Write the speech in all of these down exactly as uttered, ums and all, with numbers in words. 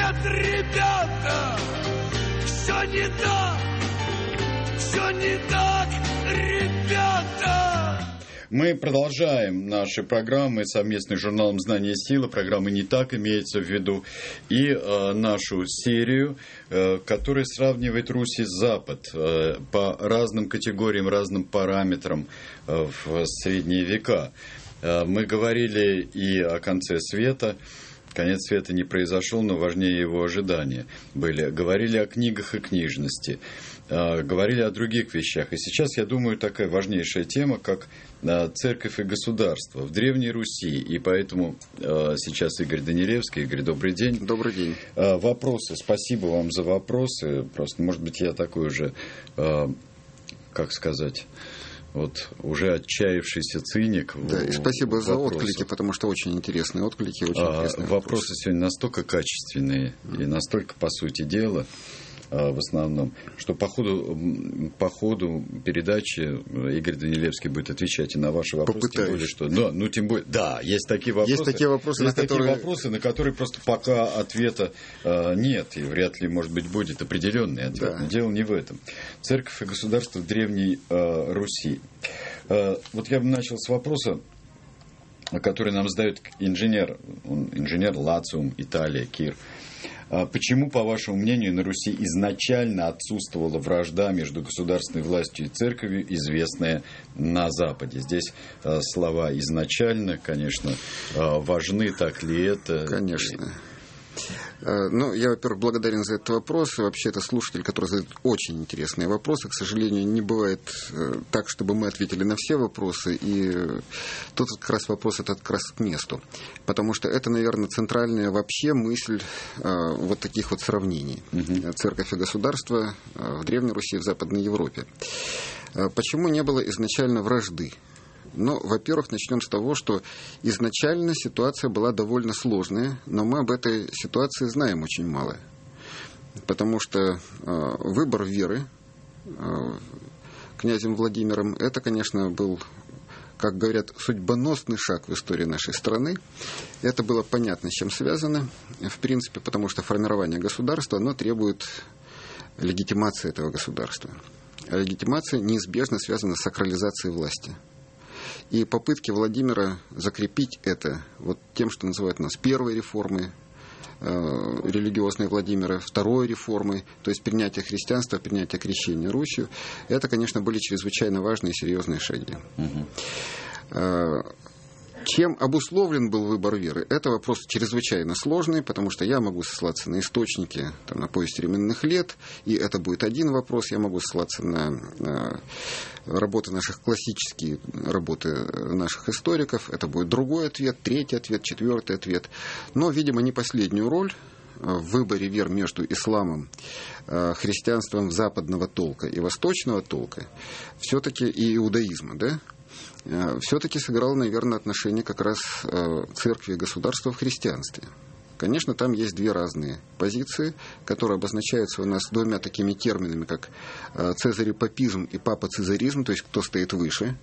Нет, ребята, все не так, все не так, ребята. Мы продолжаем наши программы совместно с журналом «Знание и сила». Программа «Не так» имеется в виду. И э, нашу серию, э, которая сравнивает Русь и Запад э, по разным категориям, разным параметрам э, в средние века. Э, мы говорили и о конце света. Конец света не произошел, но важнее его ожидания были. Говорили о книгах и книжности. Говорили о других вещах. И сейчас, я думаю, такая важнейшая тема, как церковь и государство в Древней Руси. И поэтому сейчас Игорь Данилевский. Игорь, добрый день. Добрый день. Вопросы. Спасибо вам за вопросы. Просто, может быть, я такой уже, как сказать... Вот уже отчаявшийся циник. Да, и спасибо за отклики, потому что очень интересные отклики, очень а, интересные вопросы. Вопросы сегодня настолько качественные mm-hmm. и настолько, по сути дела, а, в основном, что по ходу, по ходу передачи Игорь Данилевский будет отвечать и на ваши вопросы. Попытаюсь. Тем более, что, ну, ну, тем более, да, есть такие вопросы, есть такие вопросы, есть на, такие которые... вопросы на которые просто пока ответа а, нет, и вряд ли, может быть, будет определенный ответ. Да. Но дело не в этом. Церковь и государство в Древней а, Руси. А, вот я бы начал с вопроса, который нам задает инженер, он инженер Лациум, Италия, Кир. Почему, по вашему мнению, на Руси изначально отсутствовала вражда между государственной властью и церковью, известная на Западе? Здесь слова «изначально», конечно, важны, так ли это? Конечно. Ну, я, во-первых, благодарен за этот вопрос. И вообще, это слушатель, который задает очень интересные вопросы. К сожалению, не бывает так, чтобы мы ответили на все вопросы. И тут как раз вопрос этот как раз к месту. Потому что это, наверное, центральная вообще мысль вот таких вот сравнений. Угу. Церковь и государство в Древней Руси и в Западной Европе. Почему не было изначально вражды? Ну, во-первых, начнем с того, что изначально ситуация была довольно сложная, но мы об этой ситуации знаем очень мало. Потому что э, выбор веры э, князем Владимиром, это, конечно, был, как говорят, судьбоносный шаг в истории нашей страны. Это было понятно, с чем связано, в принципе, потому что формирование государства, оно требует легитимации этого государства. А легитимация неизбежно связана с сакрализацией власти. И попытки Владимира закрепить это вот тем, что называют у нас первой реформой э, религиозной Владимира, второй реформой, то есть принятие христианства, принятие крещения Русью, это, конечно, были чрезвычайно важные и серьезные шаги. Угу. Э, Чем обусловлен был выбор веры? Это вопрос чрезвычайно сложный, потому что я могу ссылаться на источники, там, на повесть временных лет, и это будет один вопрос. Я могу ссылаться на, на работы наших, классические работы наших историков. Это будет другой ответ, третий ответ, четвертый ответ. Но, видимо, не последнюю роль в выборе вер между исламом, христианством западного толка и восточного толка, все-таки и иудаизма, да? все-таки сыграло, наверное, отношение как раз церкви и государства в христианстве. Конечно, там есть две разные позиции, которые обозначаются у нас двумя такими терминами, как цезарепапизм и папоцезаризм, то есть кто стоит выше,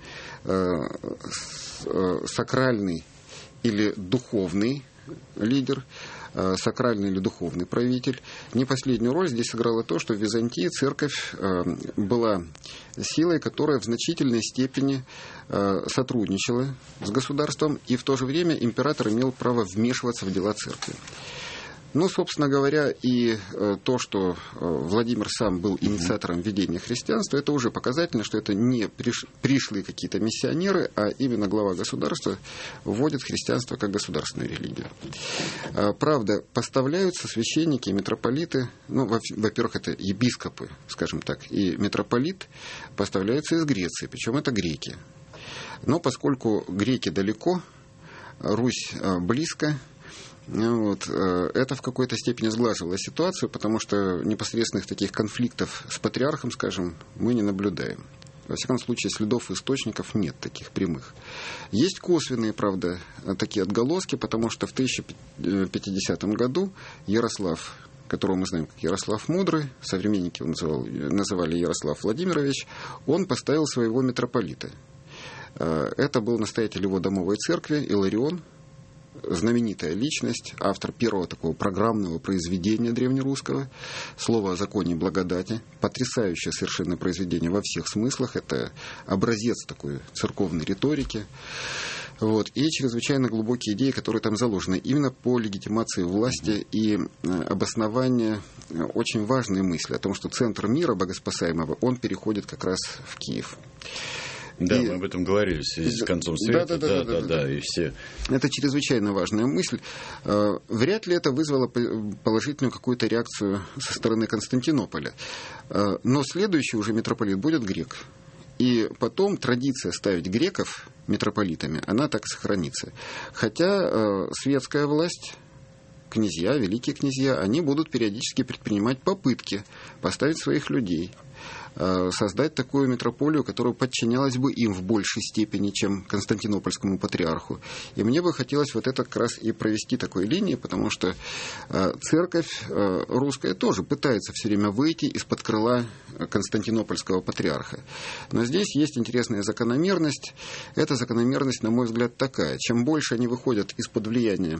сакральный или духовный лидер, сакральный или духовный правитель. Не последнюю роль здесь сыграло то, что в Византии церковь была силой, которая в значительной степени сотрудничала с государством, и в то же время император имел право вмешиваться в дела церкви. Ну, собственно говоря, и э, то, что э, Владимир сам был инициатором введения христианства, это уже показательно, что это не приш... пришлые какие-то миссионеры, а именно глава государства вводит христианство как государственную религию. Э, правда, поставляются священники и митрополиты, ну, во- во-первых, это епископы, скажем так, и митрополит поставляются из Греции, причем это греки. Но поскольку греки далеко, Русь э, близко, Вот. Это в какой-то степени сглаживало ситуацию, потому что непосредственных таких конфликтов с патриархом, скажем, мы не наблюдаем. Во всяком случае, следов источников нет таких прямых. Есть косвенные, правда, такие отголоски, потому что в тысяча пятидесятом году Ярослав, которого мы знаем как Ярослав Мудрый, современники его называл, называли Ярослав Владимирович, он поставил своего митрополита. Это был настоятель его домовой церкви, Иларион. знаменитая личность, автор первого такого программного произведения древнерусского, «Слово о законе и благодати». Потрясающее совершенно произведение во всех смыслах. Это образец такой церковной риторики. Вот. И чрезвычайно глубокие идеи, которые там заложены. Именно по легитимации власти и обоснованию очень важные мысли о том, что центр мира богоспасаемого, он переходит как раз в Киев. Да, и... мы об этом говорили в связи с концом света. Да, да, да, да, да, да, да, и все. Это чрезвычайно важная мысль. Вряд ли это вызвало положительную какую-то реакцию со стороны Константинополя. Но следующий уже митрополит будет грек. И потом традиция ставить греков митрополитами, она так сохранится. Хотя светская власть, князья, великие князья, они будут периодически предпринимать попытки поставить своих людей, создать такую митрополию, которая подчинялась бы им в большей степени, чем Константинопольскому патриарху. И мне бы хотелось вот это как раз и провести такой линии, потому что церковь русская тоже пытается все время выйти из-под крыла Константинопольского патриарха. Но здесь есть интересная закономерность. Эта закономерность, на мой взгляд, такая. Чем больше они выходят из-под влияния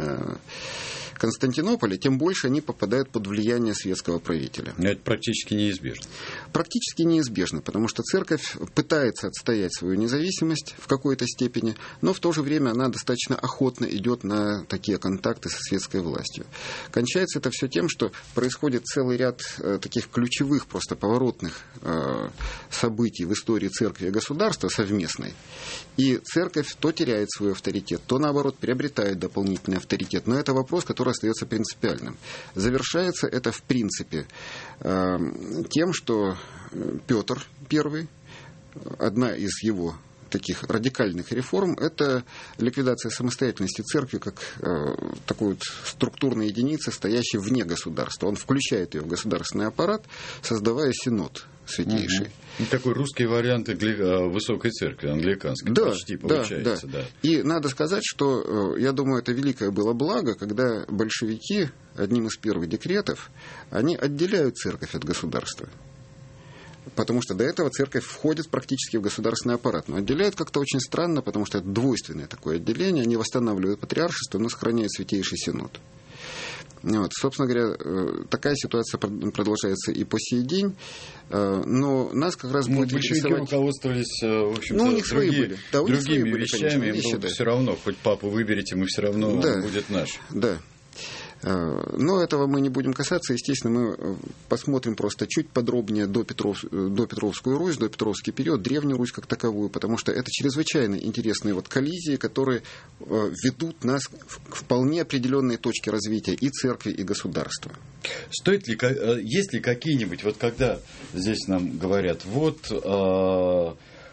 Константинополя, тем больше они попадают под влияние светского правителя. Но это практически неизбежно. Практически неизбежно, потому что церковь пытается отстоять свою независимость в какой-то степени, но в то же время она достаточно охотно идет на такие контакты со светской властью. Кончается это все тем, что происходит целый ряд э, таких ключевых, просто поворотных э, событий в истории церкви и государства совместной. И церковь то теряет свой авторитет, то, наоборот, приобретает дополнительный авторитет. Но это вопрос, который остается принципиальным. Завершается это, в принципе, тем, что Петр Первый, одна из его таких радикальных реформ, это ликвидация самостоятельности церкви как такой вот структурной единицы, стоящей вне государства. Он включает ее в государственный аппарат, создавая синод святейший. Угу. Такой русский вариант высокой церкви, англиканской, да, почти получается. Да, да. Да. И надо сказать, что, я думаю, это великое было благо, когда большевики, одним из первых декретов, они отделяют церковь от государства. Потому что до этого церковь входит практически в государственный аппарат. Но отделяют как-то очень странно, потому что это двойственное такое отделение. Они восстанавливают патриаршество, но сохраняют святейший синод. Вот, собственно говоря, такая ситуация продолжается и по сей день, но нас как раз ну, будет большевики интересовать... руководствовались, в общем-то, ну, у них свои другие, были. Да, у них другими свои были, вещами, конечно, им вещи, было да. все равно, хоть папу выберите, мы все равно, да, он будет наш. Да. Но этого мы не будем касаться. Естественно, мы посмотрим просто чуть подробнее до, Петров, до Петровскую Русь, до Петровский период, Древнюю Русь как таковую, потому что это чрезвычайно интересные вот коллизии, которые ведут нас к вполне определенной точке развития и церкви, и государства. Стоит ли, есть ли какие-нибудь, вот когда здесь нам говорят, вот в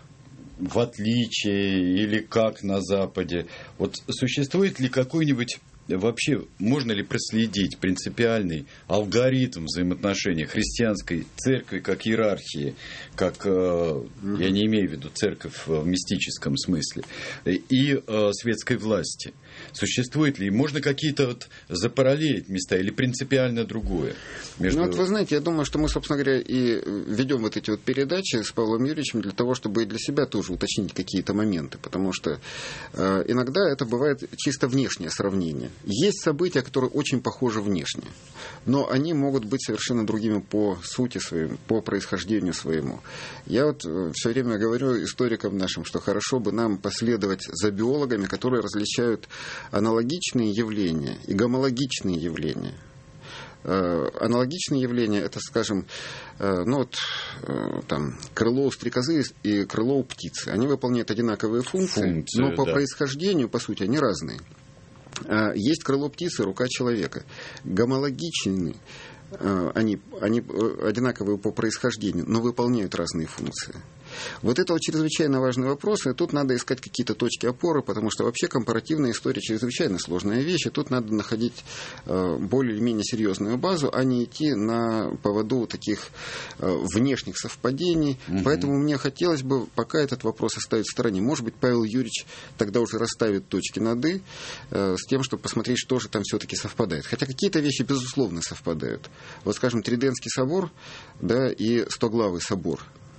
отличие или как на Западе, вот существует ли какой-нибудь вообще, можно ли проследить принципиальный алгоритм взаимоотношений христианской церкви как иерархии, как, mm-hmm. я не имею в виду церковь в мистическом смысле, и светской власти? Существует ли? Можно какие-то вот запараллелить места или принципиально другое? Между... Ну, вот вы знаете, я думаю, что мы, собственно говоря, и ведем вот эти вот передачи с Павлом Юрьевичем для того, чтобы и для себя тоже уточнить какие-то моменты, потому что э, иногда это бывает чисто внешнее сравнение. Есть события, которые очень похожи внешне, но они могут быть совершенно другими по сути своим, по происхождению своему. Я вот все время говорю историкам нашим, что хорошо бы нам последовать за биологами, которые различают аналогичные явления и гомологичные явления. Аналогичные явления, это, скажем, ну вот, там, крыло у стрекозы и крыло у птицы. Они выполняют одинаковые функции, Функции, но по да. происхождению, по сути, они разные. Есть крыло птицы, рука человека. Гомологичные, они, они одинаковые по происхождению, но выполняют разные функции. Вот это вот чрезвычайно важный вопрос, и тут надо искать какие-то точки опоры, потому что вообще компаративная история чрезвычайно сложная вещь, и тут надо находить более или менее серьезную базу, а не идти на поводу таких внешних совпадений. Угу. Поэтому мне хотелось бы пока этот вопрос оставить в стороне. Может быть, Павел Юрьевич тогда уже расставит точки над «и» с тем, чтобы посмотреть, что же там все-таки совпадает. Хотя какие-то вещи, безусловно, совпадают. Вот, скажем, Триденский собор, да, и Стоглавый собор.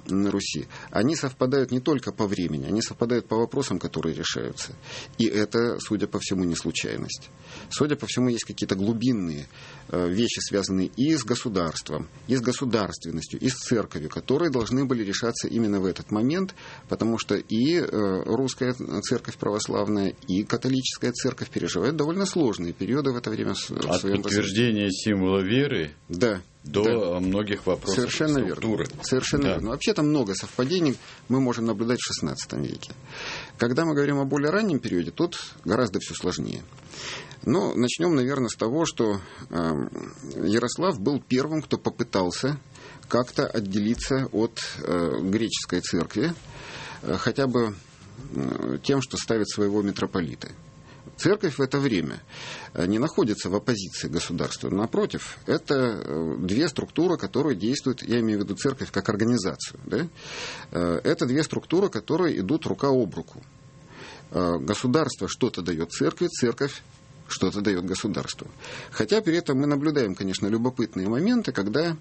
на Руси, они совпадают не только по времени, они совпадают по вопросам, которые решаются. И это, судя по всему, не случайность. Судя по всему, есть какие-то глубинные вещи, связанные и с государством, и с государственностью, и с церковью, которые должны были решаться именно в этот момент, потому что и русская церковь православная, и католическая церковь переживают довольно сложные периоды в это время. От подтверждения символа веры да, до да. многих вопросов Совершенно структуры. Верно. Совершенно да. верно. Вообще там много совпадений мы можем наблюдать в шестнадцатом веке. Когда мы говорим о более раннем периоде, тут гораздо все сложнее. Но начнем, наверное, с того, что э, Ярослав был первым, кто попытался как-то отделиться от э, греческой церкви, э, хотя бы э, тем, что ставит своего митрополита. Церковь в это время не находится в оппозиции государству. Напротив, это две структуры, которые действуют, я имею в виду церковь как организацию. Да? Это две структуры, которые идут рука об руку. Государство что-то дает церкви, церковь что-то дает государству. Хотя при этом мы наблюдаем, конечно, любопытные моменты, когда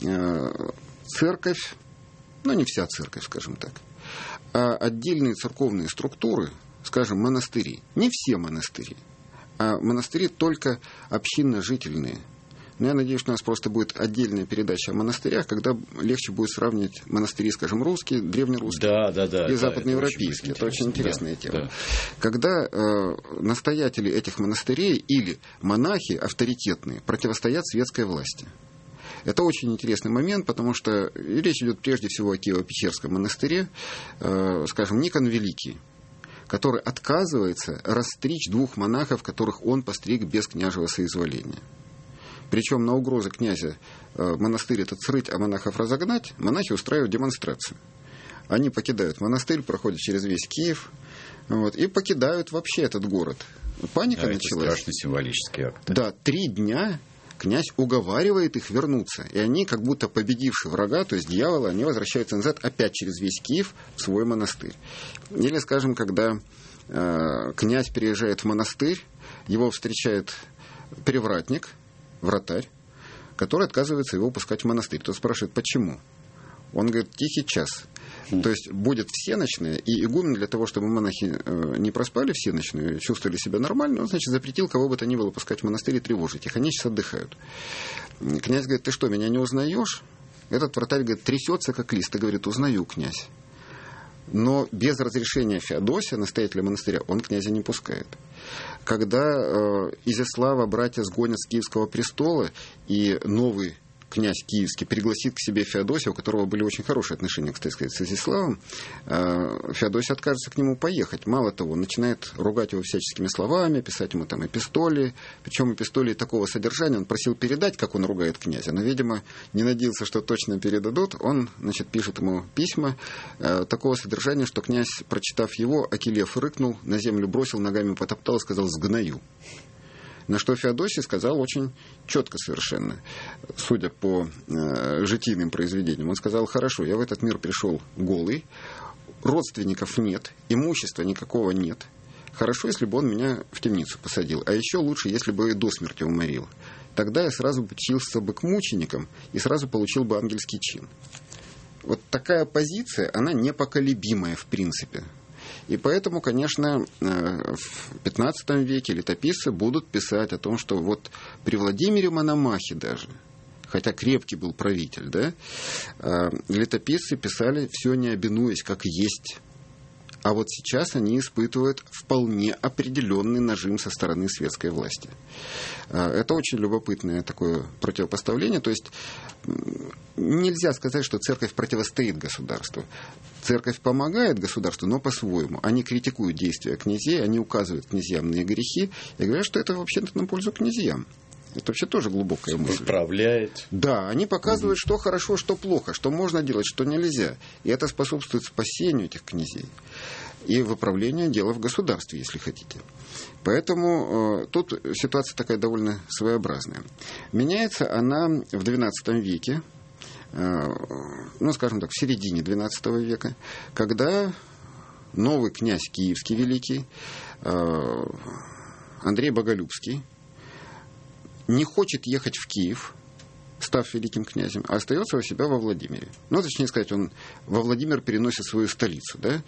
церковь, ну не вся церковь, скажем так, а отдельные церковные структуры, скажем, монастыри. Не все монастыри, а монастыри только общинно-жительные. Но я надеюсь, что у нас просто будет отдельная передача о монастырях, когда легче будет сравнивать монастыри, скажем, русские, древнерусские да, да, да, и да, западноевропейские. Это очень, это очень интересная да, тема. Да. Когда э, настоятели этих монастырей или монахи авторитетные противостоят светской власти. Это очень интересный момент, потому что речь идет прежде всего о Киево-Печерском монастыре, э, скажем, Никон Великий, который отказывается расстричь двух монахов, которых он постриг без княжего соизволения. Причем на угрозы князя э, монастырь этот срыть, а монахов разогнать, монахи устраивают демонстрацию. Они покидают монастырь, проходят через весь Киев, вот, и покидают вообще этот город. Паника да, началась. Это страшный символический акт. Да, три дня князь уговаривает их вернуться. И они, как будто победившие врага, то есть дьявола, они возвращаются назад опять через весь Киев в свой монастырь. Или, скажем, когда э, князь переезжает в монастырь, его встречает привратник, вратарь, который отказывается его пускать в монастырь. Тот спрашивает, почему? Он говорит, тихий час. То есть будет всеночная, и игумен для того, чтобы монахи э, не проспали всеночную, чувствовали себя нормально, он, значит, запретил кого бы то ни было пускать в монастырь и тревожить их. Они сейчас отдыхают. Князь говорит, ты что, меня не узнаешь? Этот вратарь говорит, трясется как лист, и говорит, узнаю, князь. Но без разрешения Феодосия, настоятеля монастыря, он князя не пускает. Когда э, Изяслава братья сгонят с Киевского престола, и новый князь киевский пригласит к себе Феодосия, у которого были очень хорошие отношения, кстати сказать, с Изяславом, Феодосий откажется к нему поехать. Мало того, начинает ругать его всяческими словами, писать ему там эпистоли. Причем эпистоли такого содержания он просил передать, как он ругает князя, но, видимо, не надеялся, что точно передадут. Он, значит, пишет ему письма такого содержания, что князь, прочитав его, окелев рыкнул, на землю бросил, ногами потоптал и сказал «сгною». На что Феодосий сказал очень четко совершенно, судя по э, житийным произведениям. Он сказал, хорошо, я в этот мир пришел голый, родственников нет, имущества никакого нет. Хорошо, если бы он меня в темницу посадил, а еще лучше, если бы и до смерти уморил. Тогда я сразу учился бы к мученикам и сразу получил бы ангельский чин. Вот такая позиция, она непоколебимая в принципе. И поэтому, конечно, в пятнадцатом веке летописцы будут писать о том, что вот при Владимире Мономахе даже, хотя крепкий был правитель, да, летописцы писали все не обинуясь, как есть. А вот сейчас они испытывают вполне определенный нажим со стороны светской власти. Это очень любопытное такое противопоставление. То есть нельзя сказать, что церковь противостоит государству. Церковь помогает государству, но по-своему. Они критикуют действия князей, они указывают князьям на их грехи и говорят, что это вообще-то на пользу князьям. Это вообще тоже глубокая мысль. Исправляет. Да, они показывают, что хорошо, что плохо, что можно делать, что нельзя. И это способствует спасению этих князей и выправлению дела в государстве, если хотите. Поэтому э, тут ситуация такая довольно своеобразная. Меняется она в двенадцатом веке, э, ну, скажем так, в середине двенадцатого века, когда новый князь Киевский великий, э, Андрей Боголюбский, не хочет ехать в Киев, став великим князем, а остается у себя во Владимире. Ну, точнее сказать, он во Владимир переносит свою столицу. Да?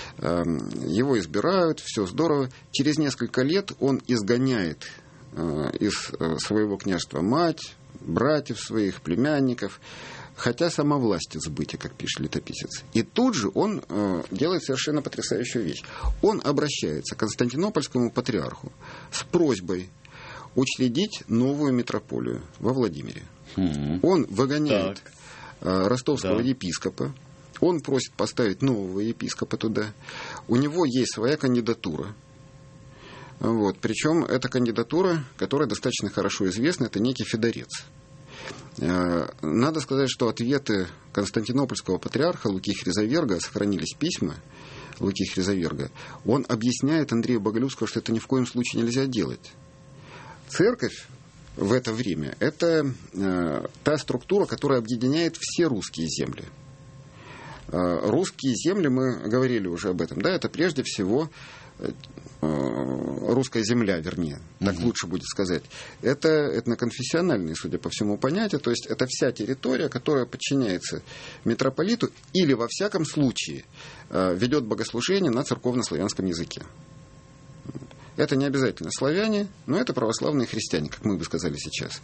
Его избирают, все здорово. Через несколько лет он изгоняет из своего княжества мать, братьев своих, племянников, хотя сама власть сбытия, как пишет летописец. И тут же он делает совершенно потрясающую вещь. Он обращается к константинопольскому патриарху с просьбой учредить новую митрополию во Владимире. Mm-hmm. Он выгоняет так. ростовского да. епископа, он просит поставить нового епископа туда. У него есть своя кандидатура. Вот. Причем эта кандидатура, которая достаточно хорошо известна, это некий Федорец. Надо сказать, что ответы константинопольского патриарха Луки Хризаверга, сохранились письма Луки Хризаверга, он объясняет Андрею Боголюбскому, что это ни в коем случае нельзя делать. Церковь в это время – это э, та структура, которая объединяет все русские земли. Э, русские земли, мы говорили уже об этом, да, это прежде всего э, русская земля, вернее, так угу. лучше будет сказать. Это этноконфессиональные, судя по всему, понятия, то есть это вся территория, которая подчиняется митрополиту или, во всяком случае, э, ведет богослужение на церковно-славянском языке. Это не обязательно славяне, но это православные христиане, как мы бы сказали сейчас.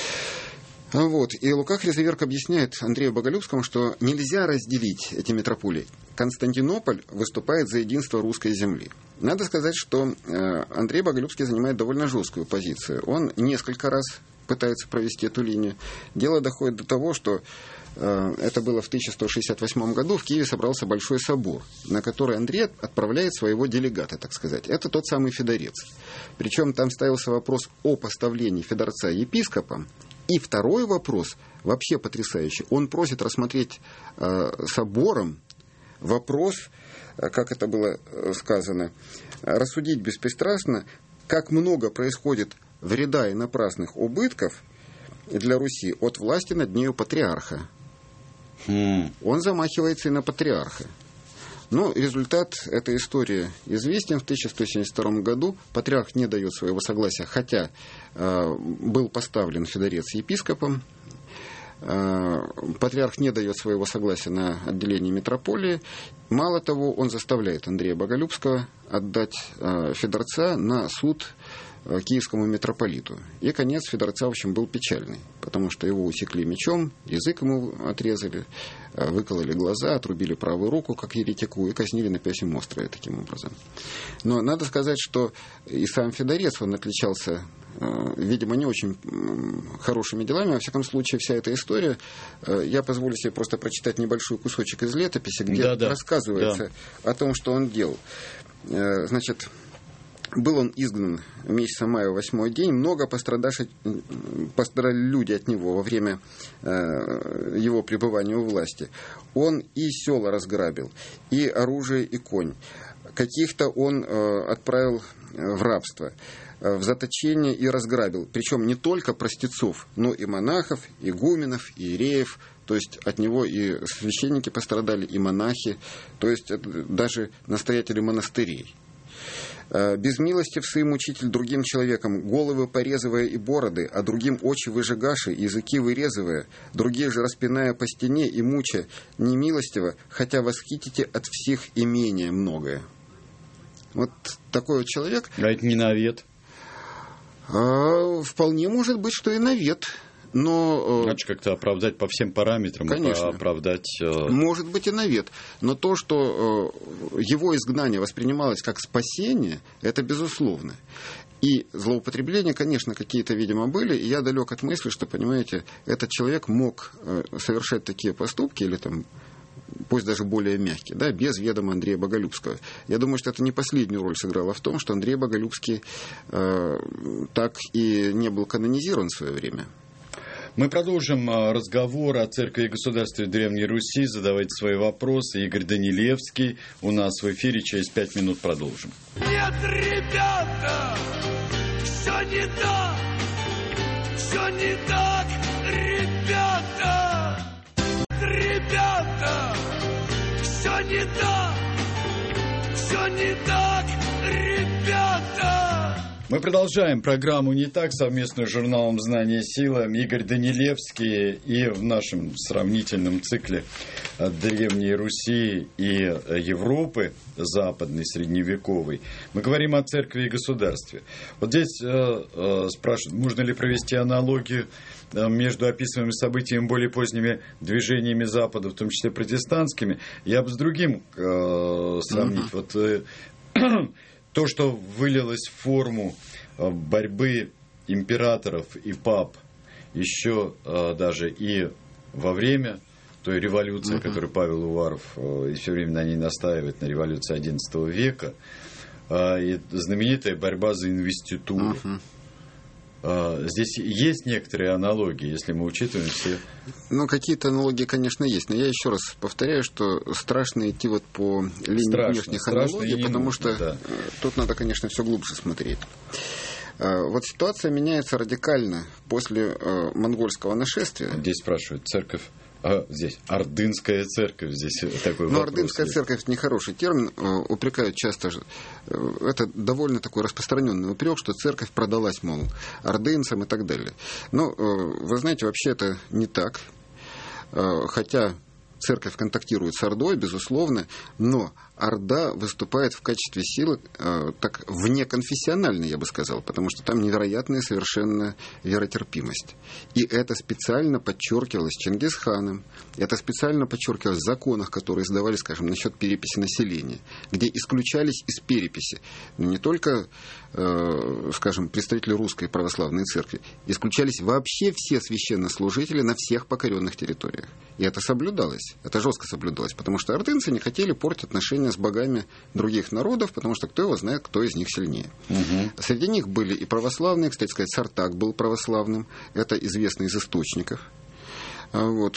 Вот. И Лука Хризаверг объясняет Андрею Боголюбскому, что нельзя разделить эти митрополии. Константинополь выступает за единство русской земли. Надо сказать, что Андрей Боголюбский занимает довольно жесткую позицию. Он несколько раз пытается провести эту линию. Дело доходит до того, что это было в тысяча сто шестьдесят восьмом году, в Киеве собрался большой собор, на который Андрей отправляет своего делегата, так сказать. Это тот самый Федорец. Причем там ставился вопрос о поставлении Федорца епископом. И второй вопрос, вообще потрясающий, он просит рассмотреть э, собором вопрос, как это было сказано, рассудить беспристрастно, как много происходит вреда и напрасных убытков для Руси от власти над нею патриарха. Mm. Он замахивается и на патриарха. Но результат этой истории известен. В тысяча сто семьдесят втором году патриарх не дает своего согласия, хотя э, был поставлен Федорец епископом. Э, патриарх не дает своего согласия на отделение митрополии. Мало того, он заставляет Андрея Боголюбского отдать э, Федорца на суд киевскому митрополиту. И конец Федорца, в общем, был печальный, потому что его усекли мечом, язык ему отрезали, выкололи глаза, отрубили правую руку, как еретику, и казнили на Пясьем острове таким образом. Но надо сказать, что и сам Федорец, он отличался, видимо, не очень хорошими делами. Во всяком случае, вся эта история, я позволю себе просто прочитать небольшой кусочек из летописи, где да, да, рассказывается да. о том, что он делал. Значит, был он изгнан месяца мая, восьмой день. Много пострадали люди от него во время э, его пребывания у власти. Он и села разграбил, и оружие, и конь. Каких-то он э, отправил в рабство, э, в заточение и разграбил. Причем не только простецов, но и монахов, игуменов, и иереев. То есть от него и священники пострадали, и монахи. То есть даже настоятели монастырей. Без милости в своим учитель другим человеком, головы порезывая и бороды, а другим очи выжигаши, языки вырезывая, другие же распиная по стене и муча немилостиво, хотя восхитите от всех имения многое. Вот такой вот человек. А это не навет? А, вполне может быть, что и навет. Но, значит, как-то оправдать по всем параметрам, конечно, оправдать... Может быть и навет. Но то, что его изгнание воспринималось как спасение, это безусловно. И злоупотребления, конечно, какие-то, видимо, были. И я далек от мысли, что, понимаете, этот человек мог совершать такие поступки, или там, пусть даже более мягкие, да, без ведома Андрея Боголюбского. Я думаю, что это не последнюю роль сыграло в том, что Андрей Боголюбский э, так и не был канонизирован в свое время. Мы продолжим разговор о церкви и государстве Древней Руси. Задавайте свои вопросы. Игорь Данилевский у нас в эфире. Через пять минут продолжим. Нет, ребята, все не так, все не так, ребята, ребята, все не так, все не так, ребята. Мы продолжаем программу «Не так», совместную с журналом «Знание и сила». Игорь Данилевский и в нашем сравнительном цикле Древней Руси и Европы, западной, средневековой, мы говорим о церкви и государстве. Вот здесь э, э, спрашивают, можно ли провести аналогию между описываемыми событиями более поздними движениями Запада, в том числе протестантскими. Я бы с другим э, сравнить. Mm-hmm. Вот э, то, что вылилось в форму борьбы императоров и пап еще э, даже и во время той революции, mm-hmm. которую Павел Уваров э, и все время на ней настаивает, на революции одиннадцатого века, э, и знаменитая борьба за инвеституру. Mm-hmm. Здесь есть некоторые аналогии, если мы учитываем все... Ну, какие-то аналогии, конечно, есть. Но я еще раз повторяю, что страшно идти вот по линии страшно, внешних аналогий, потому нужно, что да. Тут надо, конечно, все глубже смотреть. Вот ситуация меняется радикально после монгольского нашествия. Здесь спрашивают, церковь... А здесь Ордынская церковь, здесь такой ну, вопрос. Ордынская есть. Церковь нехороший термин, упрекают часто, это довольно такой распространенный упрек, что церковь продалась, мол, ордынцам и так далее. Но, вы знаете, вообще это не так, хотя церковь контактирует с Ордой, безусловно, но Орда выступает в качестве силы э, так внеконфессиональной, я бы сказал, потому что там невероятная совершенно веротерпимость. И это специально подчеркивалось Чингисханом, это специально подчеркивалось в законах, которые издавались, скажем, насчет переписи населения, где исключались из переписи не только, э, скажем, представители русской православной церкви, исключались вообще все священнослужители на всех покоренных территориях. И это соблюдалось, это жестко соблюдалось, потому что ордынцы не хотели портить отношения с богами других народов, потому что кто его знает, кто из них сильнее. Угу. Среди них были и православные, кстати сказать, Сартак был православным, это известно из источников. Вот.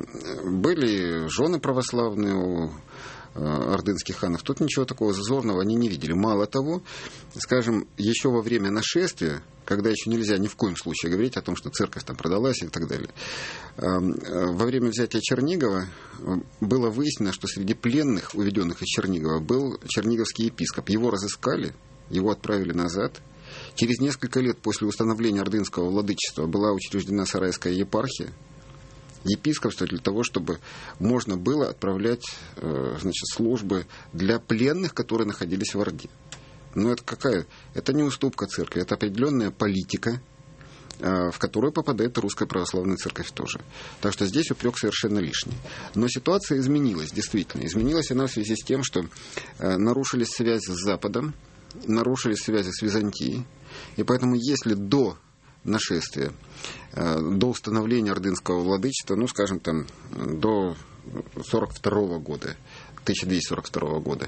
Были жены православные у ордынских ханов. Тут ничего такого зазорного они не видели. Мало того, скажем, еще во время нашествия, когда еще нельзя ни в коем случае говорить о том, что церковь там продалась и так далее, во время взятия Чернигова было выяснено, что среди пленных, уведенных из Чернигова, был черниговский епископ. Его разыскали, его отправили назад. Через несколько лет после установления ордынского владычества была учреждена Сарайская епархия, епископство, для того, чтобы можно было отправлять, значит, службы для пленных, которые находились в Орде. Но это какая? Это не уступка церкви, это определенная политика, в которую попадает Русская Православная Церковь тоже. Так что здесь упрек совершенно лишний. Но ситуация изменилась, действительно. Изменилась она в связи с тем, что нарушились связи с Западом, нарушились связи с Византией. И поэтому, если до нашествия, до установления ордынского владычества, ну, скажем, там, до сорок второго года, тысяча двести сорок второго года,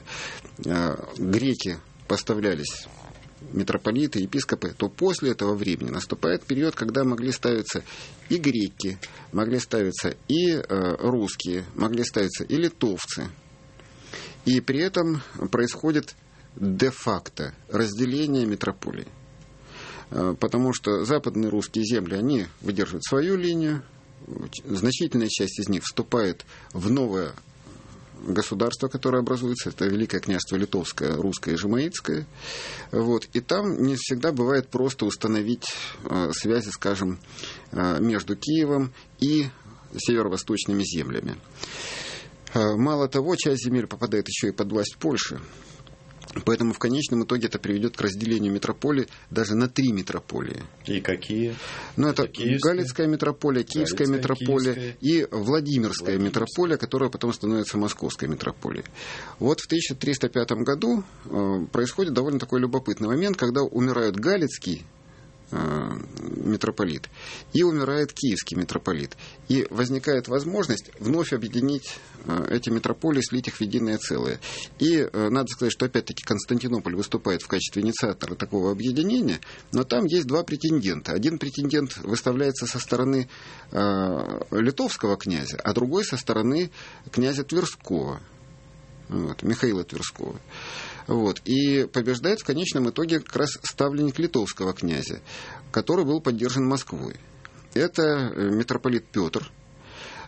греки поставлялись, митрополиты, епископы, то после этого времени наступает период, когда могли ставиться и греки, могли ставиться и э, русские, могли ставиться и литовцы. И при этом происходит де-факто разделение митрополий. Э, потому что западные русские земли, они выдерживают свою линию, значительная часть из них вступает в новое государство, которое образуется, это Великое княжество Литовское, Русское и Жемаитское. Вот. И там не всегда бывает просто установить э, связи, скажем, э, между Киевом и северо-восточными землями. Э, мало того, часть земель попадает еще и под власть Польши. Поэтому в конечном итоге это приведет к разделению метрополии даже на три метрополии. И какие? Ну, это, это Галицкая метрополия, Киевская Галицкая, метрополия Киевская. И Владимирская, Владимирская метрополия, которая потом становится Московской метрополией. Вот в тысяча триста пятом году э, происходит довольно такой любопытный момент, когда умирают Галицкий э, митрополит и умирает Киевский митрополит. И возникает возможность вновь объединить э, эти метрополии, слить их в единое целое. И э, надо сказать, что опять-таки Константинополь выступает в качестве инициатора такого объединения, но там есть два претендента. Один претендент выставляется со стороны э, литовского князя, а другой со стороны князя Тверского, вот, Михаила Тверского. Вот. И побеждает в конечном итоге как раз ставленник литовского князя, который был поддержан Москвой. Это митрополит Петр.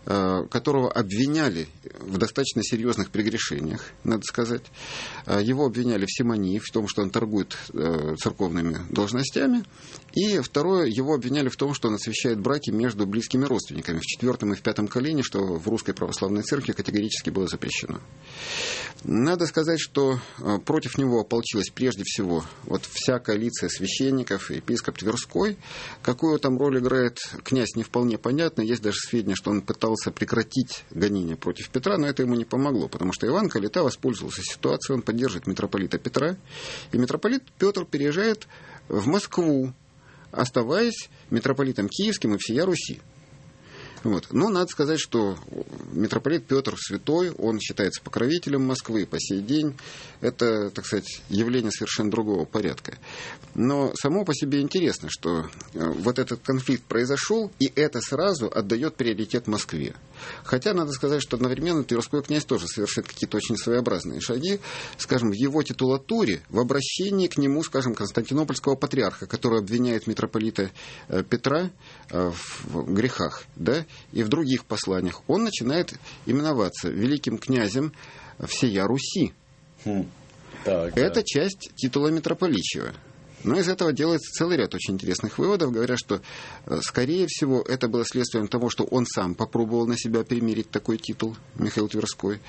которого обвиняли в достаточно серьезных прегрешениях, надо сказать. Его обвиняли в симонии, в том, что он торгует церковными должностями. И второе, его обвиняли в том, что он освящает браки между близкими родственниками в четвертом и в пятом колене, что в Русской Православной Церкви категорически было запрещено. Надо сказать, что против него ополчилась прежде всего вот вся коалиция священников и епископ Тверской. Какую там роль играет князь, не вполне понятно. Есть даже сведения, что он пытался прекратить гонения против Петра, но это ему не помогло, потому что Иван Калита воспользовался ситуацией, он поддерживает митрополита Петра, и митрополит Петр переезжает в Москву, оставаясь митрополитом Киевским и всея Руси. Вот. Но надо сказать, что митрополит Петр Святой, он считается покровителем Москвы по сей день. Это, так сказать, явление совершенно другого порядка. Но само по себе интересно, что вот этот конфликт произошел, и это сразу отдает приоритет Москве. Хотя надо сказать, что одновременно Тверской князь тоже совершает какие-то очень своеобразные шаги, скажем, в его титулатуре, в обращении к нему, скажем, константинопольского патриарха, который обвиняет митрополита Петра в грехах, да, и в других посланиях, он начинает именоваться великим князем всея Руси. Хм. Так, это да. часть титула митрополичьего. Но из этого делается целый ряд очень интересных выводов. Говорят, что, скорее всего, это было следствием того, что он сам попробовал на себя примерить такой титул, Михаил Тверской.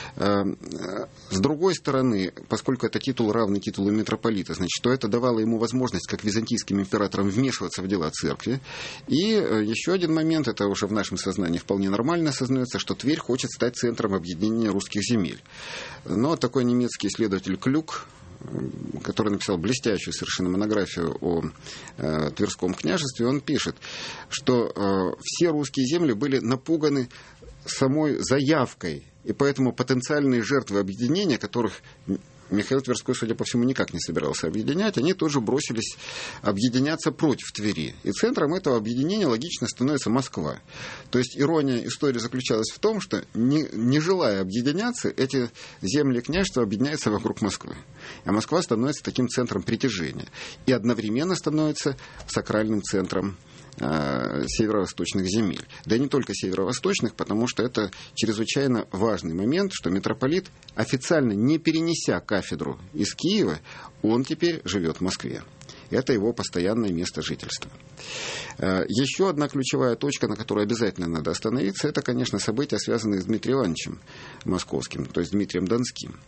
С другой стороны, поскольку это титул равный титулу митрополита, значит, что это давало ему возможность, как византийским императорам, вмешиваться в дела церкви. И еще один момент, это уже в нашем сознании вполне нормально осознается, что Тверь хочет стать центром объединения русских земель. Но такой немецкий исследователь Клюк, который написал блестящую совершенно монографию о э, Тверском княжестве, он пишет, что э, все русские земли были напуганы самой заявкой, и поэтому потенциальные жертвы объединения, которых Михаил Тверской, судя по всему, никак не собирался объединять, они тоже бросились объединяться против Твери. И центром этого объединения логично становится Москва. То есть ирония истории заключалась в том, что, не, не желая объединяться, эти земли княжества объединяются вокруг Москвы. А Москва становится таким центром притяжения. И одновременно становится сакральным центром северо-восточных земель. Да и не только северо-восточных, потому что это чрезвычайно важный момент, что митрополит, официально не перенеся кафедру из Киева, он теперь живет в Москве. Это его постоянное место жительства. Еще одна ключевая точка, на которой обязательно надо остановиться, это, конечно, события, связанные с Дмитрием Ивановичем Московским, то есть Дмитрием Донским.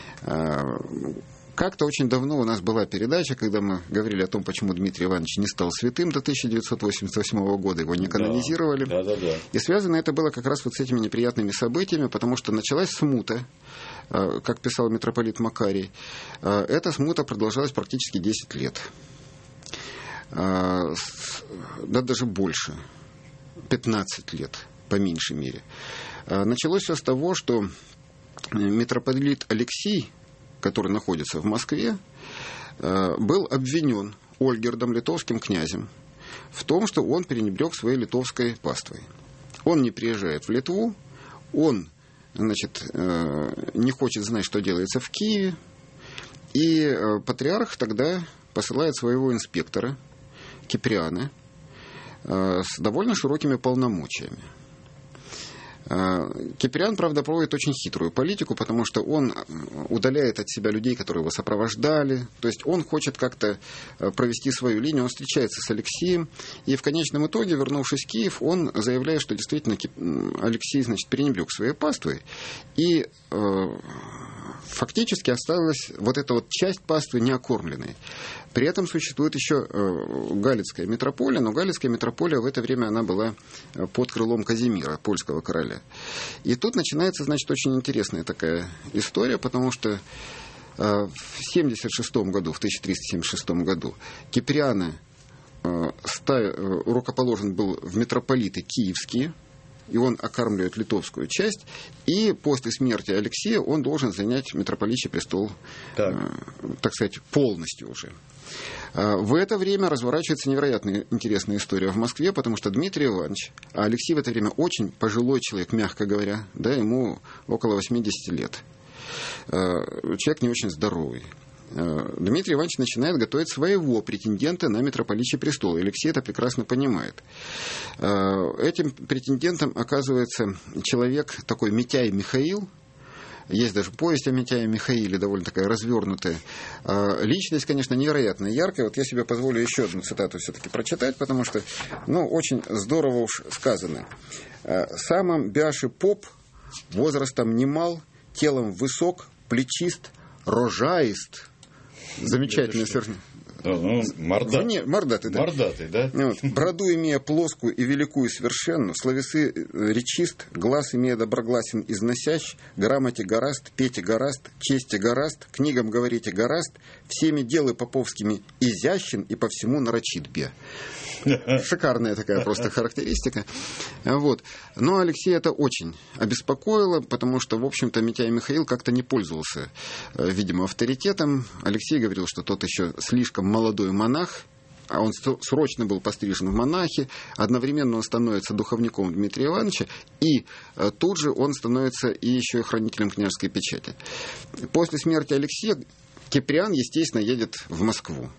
Как-то очень давно у нас была передача, когда мы говорили о том, почему Дмитрий Иванович не стал святым до тысяча девятьсот восемьдесят восьмого года, его не канонизировали. Да, да, да. И связано это было как раз вот с этими неприятными событиями, потому что началась смута, как писал митрополит Макарий. Эта смута продолжалась практически десять лет. Да даже больше, пятнадцать лет, по меньшей мере. Началось все с того, что митрополит Алексий, который находится в Москве, был обвинен Ольгердом, литовским князем, в том, что он пренебрег своей литовской паствой. Он не приезжает в Литву, он, значит, не хочет знать, что делается в Киеве, и патриарх тогда посылает своего инспектора, Киприана, с довольно широкими полномочиями. Киприан, правда, проводит очень хитрую политику, потому что он удаляет от себя людей, которые его сопровождали. То есть он хочет как-то провести свою линию. Он встречается с Алексеем. И в конечном итоге, вернувшись в Киев, он заявляет, что действительно Алексей, значит, пренебрег своей паствой. И э, фактически осталась вот эта вот часть паствы неокормленной. При этом существует еще Галицкая митрополия, но Галицкая митрополия в это время она была под крылом Казимира, польского короля. И тут начинается, значит, очень интересная такая история, потому что в семьдесят шестом году, в тысяча триста семьдесят шестом году Киприана рукоположен был в митрополиты киевские, и он окармливает литовскую часть, и после смерти Алексея он должен занять митрополичий престол, так. Э, так сказать, полностью уже. В это время разворачивается невероятно интересная история в Москве, потому что Дмитрий Иванович, а Алексей в это время очень пожилой человек, мягко говоря, да, ему около восьмидесяти лет. Человек не очень здоровый. Дмитрий Иванович начинает готовить своего претендента на митрополичий престол. И Алексей это прекрасно понимает. Этим претендентом оказывается человек такой Митяй Михаил. Есть даже повесть о Митяе Михаиле, довольно такая развернутая. Личность, конечно, невероятно яркая. Вот я себе позволю еще одну цитату все-таки прочитать, потому что, ну, очень здорово уж сказано. «Самом бяши поп, возрастом немал, телом высок, плечист, рожаист». Замечательное совершенно. Ну, мордатый. Не, мордатый, да. Мордатый, да? Вот. Бороду имея плоскую и великую совершенную, словесы речист, глаз имея доброгласен износящ, грамоте гораст, пете гораст, чести гораст, книгам говорите гораст, всеми делы поповскими изящен и по всему нарочит бе. Шикарная такая просто характеристика. Вот. Но Алексея это очень обеспокоило, потому что, в общем-то, Митяй Михаил как-то не пользовался, видимо, авторитетом. Алексей говорил, что тот еще слишком молодой монах, а он срочно был пострижен в монахи, одновременно он становится духовником Дмитрия Ивановича, и тут же он становится и еще и хранителем княжеской печати. После смерти Алексея Киприан, естественно, едет в Москву.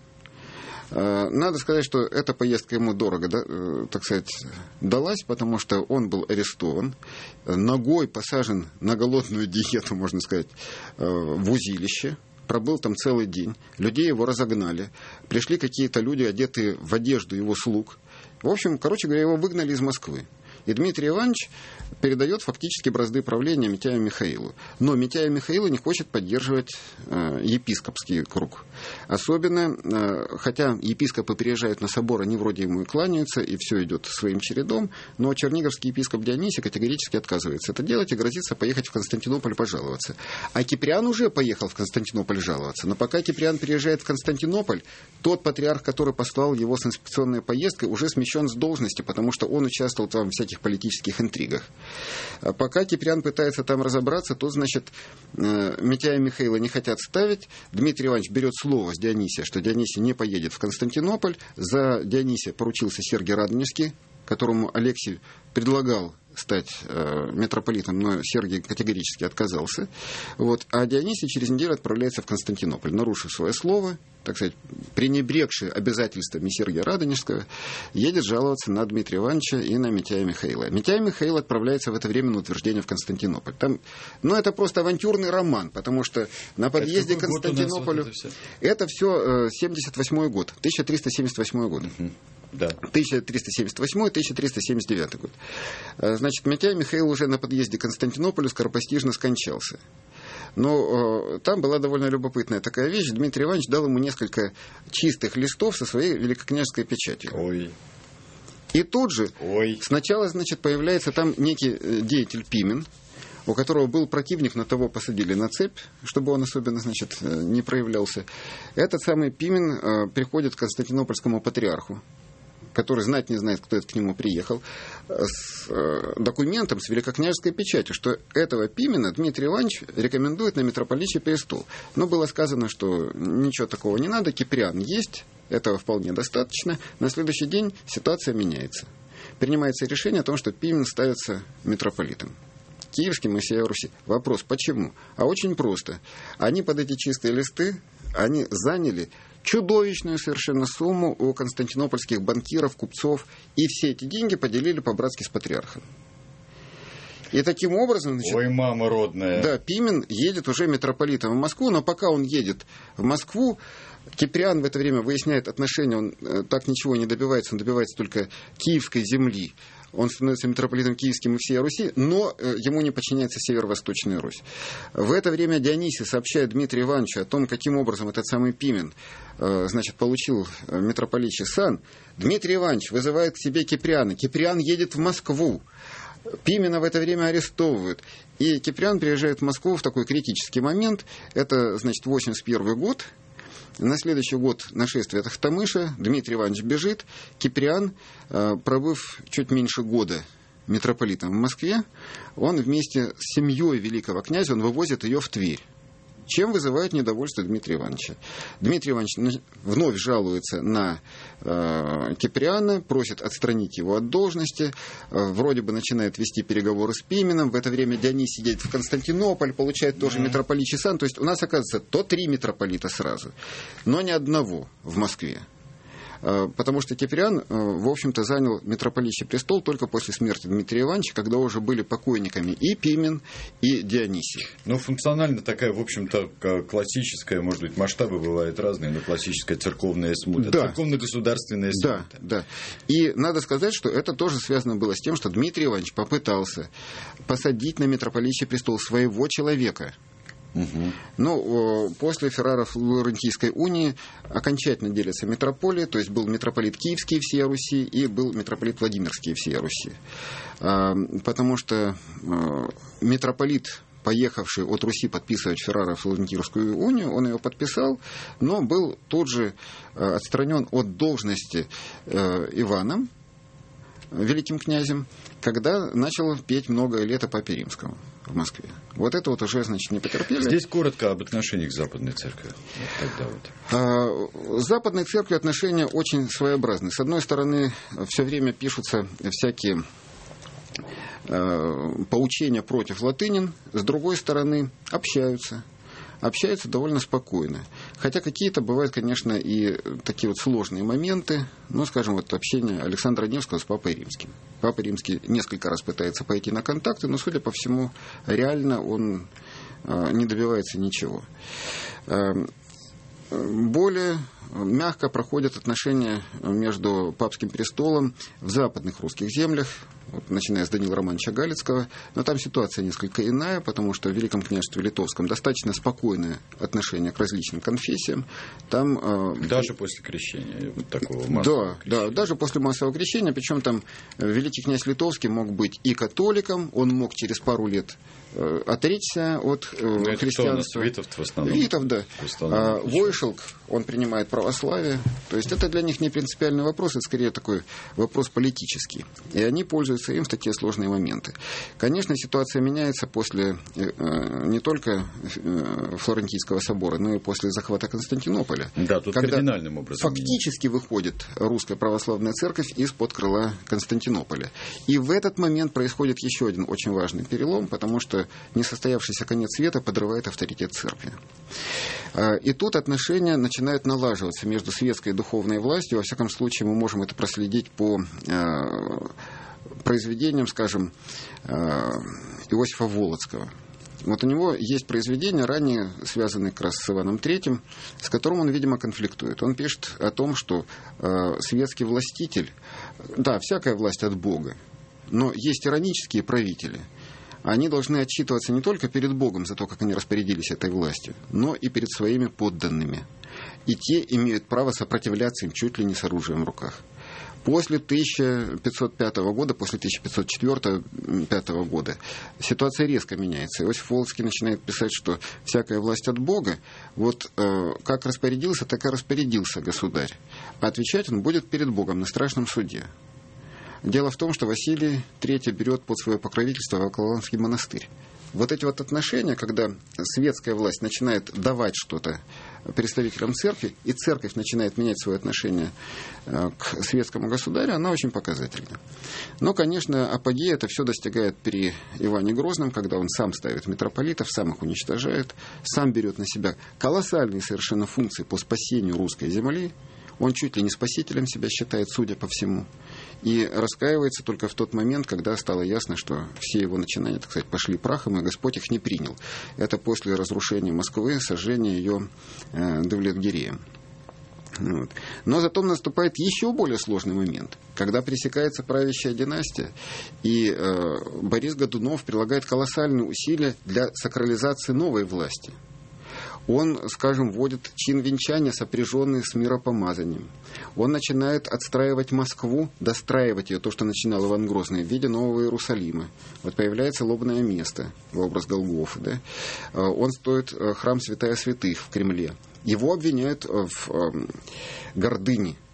Надо сказать, что эта поездка ему дорого, да, так сказать, далась, потому что он был арестован, ногой посажен на голодную диету, можно сказать, в узилище, пробыл там целый день, людей его разогнали, пришли какие-то люди, одетые в одежду его слуг. В общем, короче говоря, его выгнали из Москвы. И Дмитрий Иванович передает фактически бразды правления Митяю Михаилу. Но Митяя Михаила не хочет поддерживать э, епископский круг. Особенно, э, хотя епископы приезжают на собор, они вроде ему и кланяются, и все идет своим чередом, но черниговский епископ Дионисий категорически отказывается это делать и грозится поехать в Константинополь пожаловаться. А Киприан уже поехал в Константинополь жаловаться. Но пока Киприан приезжает в Константинополь, тот патриарх, который послал его с инспекционной поездкой, уже смещен с должности, потому что он участвовал там в всяких политических интригах. А пока Киприан пытается там разобраться, то, значит, Митяя Михаила не хотят ставить. Дмитрий Иванович берет слово с Дионисия, что Дионисий не поедет в Константинополь. За Дионисия поручился Сергий Радонежский, которому Алексий предлагал стать э, митрополитом, но Сергий категорически отказался. Вот. А Дионисий через неделю отправляется в Константинополь, нарушив свое слово, так сказать, пренебрегший обязательствами Сергия Радонежского, едет жаловаться на Дмитрия Ивановича и на Митяя Михаила. Митяй Михаил отправляется в это время на утверждение в Константинополь. Там, ну, это просто авантюрный роман, потому что на подъезде к Константинополю... Вот это, это все э, семьдесят восьмой год, тысяча триста семьдесят восьмой год. Uh-huh. Да. тысяча триста семьдесят восьмой - тысяча триста семьдесят девятый год. Значит, Митяй Михаил уже на подъезде к Константинополю скоропостижно скончался. Но э, там была довольно любопытная такая вещь. Дмитрий Иванович дал ему несколько чистых листов со своей великокняжеской печатью. Ой. И тут же Ой. сначала, значит, появляется там некий деятель Пимен, у которого был противник, на того посадили на цепь, чтобы он особенно, значит, не проявлялся. Этот самый Пимен э, приходит к константинопольскому патриарху, который знать не знает, кто это к нему приехал, с э, документом, с великокняжеской печатью, что этого Пимена Дмитрий Иванович рекомендует на митрополичий престол. Но было сказано, что ничего такого не надо, Киприан есть, этого вполне достаточно. На следующий день ситуация меняется. Принимается решение о том, что Пимен ставится митрополитом. Киевским и всей Руси. Вопрос, почему? А очень просто. Они под эти чистые листы, они заняли чудовищную совершенно сумму у константинопольских банкиров, купцов, и все эти деньги поделили по-братски с патриархом. И таким образом... Значит, ой, мама родная. Да, Пимен едет уже митрополитом в Москву, но пока он едет в Москву, Киприан в это время выясняет отношения, он э, так ничего не добивается, он добивается только киевской земли. Он становится митрополитом киевским и всей Руси, но э, ему не подчиняется Северо-Восточная Русь. В это время Дионисий сообщает Дмитрию Ивановичу о том, каким образом этот самый Пимен э, значит, получил митрополичий сан. Дмитрий Иванович вызывает к себе Киприана. Киприан едет в Москву. Пимена в это время арестовывают. И Киприан приезжает в Москву в такой критический момент. Это, значит, восемьдесят первый год. На следующий год нашествие Тохтамыша, Дмитрий Иванович бежит, Киприан, пробыв чуть меньше года митрополитом в Москве, он вместе с семьей великого князя, он вывозит ее в Тверь. чем вызывает недовольство Дмитрия Ивановича. Дмитрий Иванович вновь жалуется на э, Киприана, просит отстранить его от должности, э, вроде бы начинает вести переговоры с Пименом, в это время Дионисий едет в Константинополь, получает тоже mm-hmm. митрополичий сан, то есть у нас, оказывается, то три митрополита сразу, но ни одного в Москве. Потому что Киприан, в общем-то, занял митрополичий престол только после смерти Дмитрия Ивановича, когда уже были покойниками и Пимен, и Дионисий. Ну, функционально такая, в общем-то, классическая, может быть, масштабы бывают разные, но классическая церковная смута, да. церковно-государственная смута. Да, да. И надо сказать, что это тоже связано было с тем, что Дмитрий Иванович попытался посадить на митрополичий престол своего человека. Угу. Но после Феррара-Флорентийской унии окончательно делятся митрополии, то есть был митрополит Киевский всея Руси и был митрополит Владимирский всея Руси. Потому что митрополит, поехавший от Руси подписывать Феррара-Флорентийскую унию, он ее подписал, но был тут же отстранен от должности Иваном, великим князем, когда начал петь «Многое лето» Папе Римскому в Москве. Вот это вот уже, значит, не потерпели. Здесь коротко об отношениях к Западной Церкви. Вот тогда вот. С Западной Церковью отношения очень своеобразны. С одной стороны, все время пишутся всякие поучения против латынин, с другой стороны, общаются. Общаются довольно спокойно. Хотя какие-то бывают, конечно, и такие вот сложные моменты. Ну, скажем, вот общение Александра Невского с Папой Римским. Папа Римский несколько раз пытается пойти на контакты, но, судя по всему, реально он не добивается ничего. Более мягко проходят отношения между папским престолом в западных русских землях, вот, начиная с Данила Романовича Галицкого. Но там ситуация несколько иная, потому что в Великом княжестве Литовском достаточно спокойное отношение к различным конфессиям. Там, даже э, после крещения, вот такого массового да, крещения. Да, даже после массового крещения, причем там великий князь Литовский мог быть и католиком, он мог через пару лет э, отречься от э, христианства. Витовт в основном. Витов, да. А, Войшелк, он принимает православие. То есть это для них не принципиальный вопрос, это скорее такой вопрос политический. И они пользуются им в такие сложные моменты. Конечно, ситуация меняется после э, не только э, Флорентийского собора, но и после захвата Константинополя. Да, тут кардинальным образом. Фактически выходит русская православная церковь из-под крыла Константинополя. И в этот момент происходит еще один очень важный перелом, потому что несостоявшийся конец света подрывает авторитет церкви. И тут отношения начинают налаживаться между светской и духовной властью. Во всяком случае, мы можем это проследить по произведениям, скажем, Иосифа Волоцкого. Вот у него есть произведения, ранее связанные как раз с Иваном Третьим, с которым он, видимо, конфликтует. Он пишет о том, что светский властитель, да, всякая власть от Бога, но есть тиранические правители. Они должны отчитываться не только перед Богом за то, как они распорядились этой властью, но и перед своими подданными. И те имеют право сопротивляться им чуть ли не с оружием в руках. После тысяча пятьсот пятого года, после тысяча пятьсот четвёртого-пятого года ситуация резко меняется. Иосиф Волоцкий начинает писать, что всякая власть от Бога, вот э, как распорядился, так и распорядился государь. А отвечать он будет перед Богом на страшном суде. Дело в том, что Василий третий берет под свое покровительство Волоколамский монастырь. Вот эти вот отношения, когда светская власть начинает давать что-то представителям церкви, и церковь начинает менять свое отношение к светскому государю, она очень показательна. Но, конечно, апогея это все достигает при Иване Грозном, когда он сам ставит митрополитов, сам их уничтожает, сам берет на себя колоссальные совершенно функции по спасению русской земли. Он чуть ли не спасителем себя считает, судя по всему. И раскаивается только в тот момент, когда стало ясно, что все его начинания, так сказать, пошли прахом, и Господь их не принял. Это после разрушения Москвы, сожжения ее э, Давлет-Гиреем. Вот. Но зато наступает еще более сложный момент, когда пресекается правящая династия, и э, Борис Годунов прилагает колоссальные усилия для сакрализации новой власти. Он, скажем, вводит чин венчания, сопряженный с миропомазанием. Он начинает отстраивать Москву, достраивать ее, то, что начинал Иван Грозный, в виде Нового Иерусалима. Вот появляется лобное место, образ Голгофы. Да? Он строит храм Святая Святых в Кремле. Его обвиняют в гордыне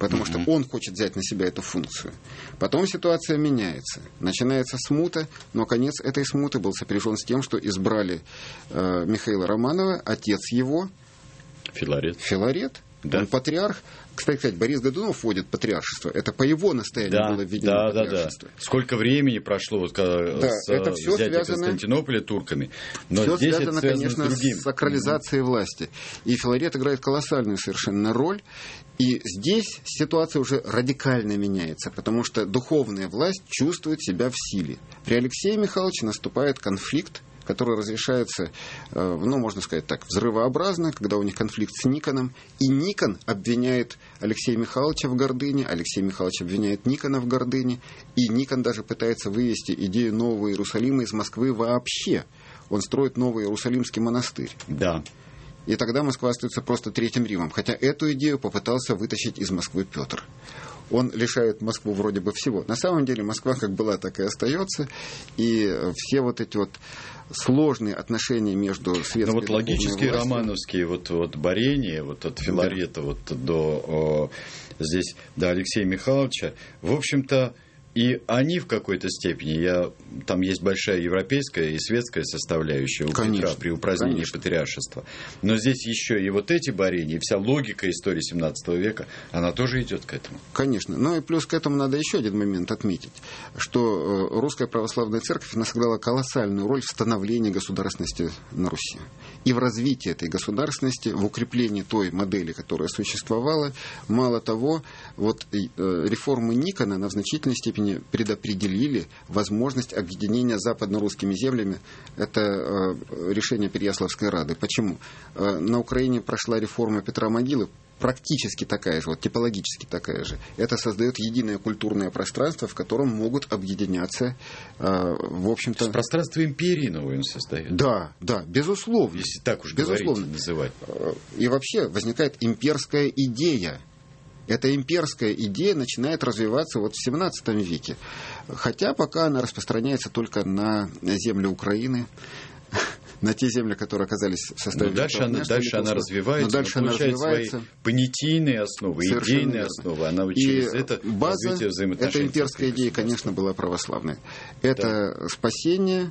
потому mm-hmm. что он хочет взять на себя эту функцию. Потом ситуация меняется. Начинается смута, но конец этой смуты был сопряжен с тем, что избрали э, Михаила Романова, отец его, Филарет. Филарет. Да. Он патриарх. Кстати, сказать, Борис Годунов вводит патриаршество. Это по его настоянию да, было введено да, патриаршество. Да, да. Сколько времени прошло вот, да, с это все взятия связано, Константинополя турками. Но все здесь связано, это связано конечно, с другим. с сакрализацией mm-hmm. власти. И Филарет играет колоссальную совершенно роль. И здесь ситуация уже радикально меняется, потому что духовная власть чувствует себя в силе. При Алексее Михайловиче наступает конфликт, который разрешается, ну, можно сказать так, взрывообразно, когда у них конфликт с Никоном, и Никон обвиняет Алексея Михайловича в гордыне, Алексей Михайлович обвиняет Никона в гордыне, и Никон даже пытается вывести идею Нового Иерусалима из Москвы вообще. Он строит Новый Иерусалимский монастырь. Да. И тогда Москва остается просто Третьим Римом, хотя эту идею попытался вытащить из Москвы Петр. Он лишает Москву вроде бы всего. На самом деле Москва как была, так и остается. И все вот эти вот сложные отношения между светской и духовной властью. Ну вот логические романовские вот, вот борения, вот от Филарета да. вот до о, здесь до Алексея Михайловича, в общем-то, и они в какой-то степени, я, там есть большая европейская и светская составляющая у конечно, Петра при упразднении конечно. патриаршества. Но здесь еще и вот эти борения, и вся логика истории семнадцатого века, она тоже идет к этому. Конечно. Ну и плюс к этому надо еще один момент отметить, что Русская Православная Церковь она сыграла колоссальную роль в становлении государственности на Руси. И в развитии этой государственности, в укреплении той модели, которая существовала. Мало того, вот реформы Никона на в значительной степени предопределили возможность объединения западно-русскими землями. Это э, решение Переяславской Рады. Почему? Э, на Украине прошла реформа Петра Могилы, практически такая же, вот типологически такая же. Это создает единое культурное пространство, в котором могут объединяться, э, в общем-то... Пространство империи новое он создает. Да, да, безусловно. Если так уж безусловно. говорить, называть. И вообще возникает имперская идея. Эта имперская идея начинает развиваться вот в семнадцатом веке. Хотя пока она распространяется только на земли Украины, на те земли, которые оказались в составе... Но дальше, она, дальше она развивается, но дальше она развивается. Свои понятийные основы, идейные верно. основы. Она через и это база развитие взаимоотношений. Эта имперская идея, конечно, была православная. Это да. спасение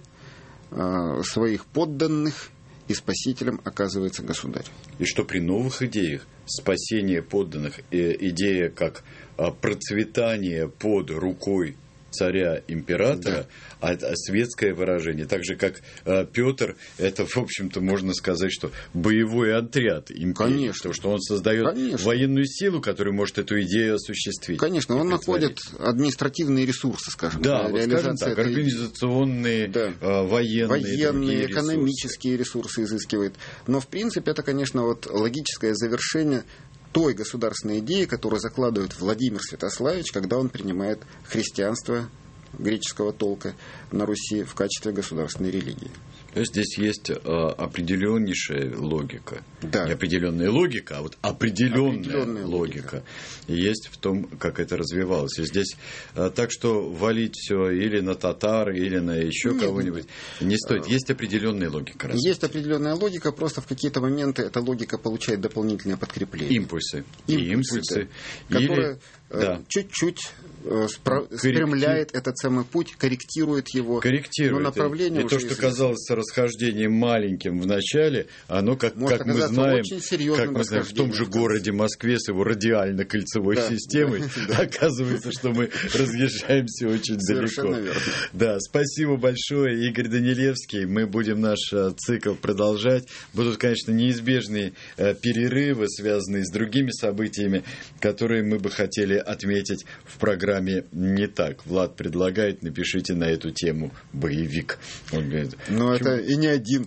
э, своих подданных, и спасителем оказывается государь. И что при новых идеях спасение подданных, идея как процветание под рукой царя-императора, да. а, а светское выражение. Так же, как а, Петр, это, в общем-то, можно сказать, что боевой отряд империи. Конечно. Потому что он создает Конечно. военную силу, которая может эту идею осуществить. Конечно, он находит административные ресурсы, скажем. Да, вот скажем так, этой... организационные, да. а, военные, военные экономические ресурсы. ресурсы изыскивает. Но, в принципе, это, конечно, вот логическое завершение той государственной идеи, которую закладывает Владимир Святославич, когда он принимает христианство греческого толка на Руси в качестве государственной религии. То есть здесь есть э, определеннейшая логика. Да. Не определенная логика, а вот определенная, определенная логика. логика есть в том, как это развивалось. И здесь э, так что валить все или на татар, или на еще Нет, кого-нибудь не стоит. Есть определенная логика. Развития. Есть определенная логика, просто в какие-то моменты эта логика получает дополнительное подкрепление. Импульсы. Импульсы, И импульсы. Да, или... которые да. чуть-чуть спра- спрямляет этот самый путь, корректирует его. Корректирует. Но направление и уже то, что известно. казалось расхождением маленьким в начале, оно, как, как мы знаем, как мы знаем, в том же городе Москве с его радиально-кольцевой да. системой, да. оказывается, что мы разъезжаемся очень Совершенно далеко. Верно. Да, спасибо большое, Игорь Данилевский. Мы будем наш цикл продолжать. Будут, конечно, неизбежные перерывы, связанные с другими событиями, которые мы бы хотели отметить в программе «Не так». Влад предлагает, напишите на эту тему «Боевик». Он говорит, но это и не один.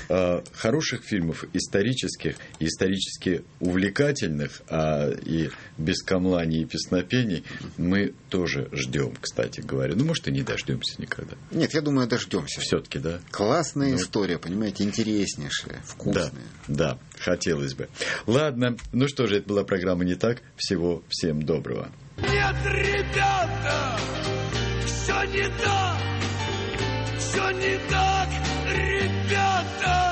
Хороших фильмов, исторических, исторически увлекательных, а и без камланий и песнопений мы тоже ждем, кстати говоря. Ну, может, и не дождемся никогда. Нет, я думаю, дождемся. Все-таки, да? Классная ну, история, понимаете, интереснейшая, вкусная. Да, да, хотелось бы. Ладно, ну что же, это была программа «Не так». Всего всем доброго. Нет, ребята, все не так, все не так, ребята.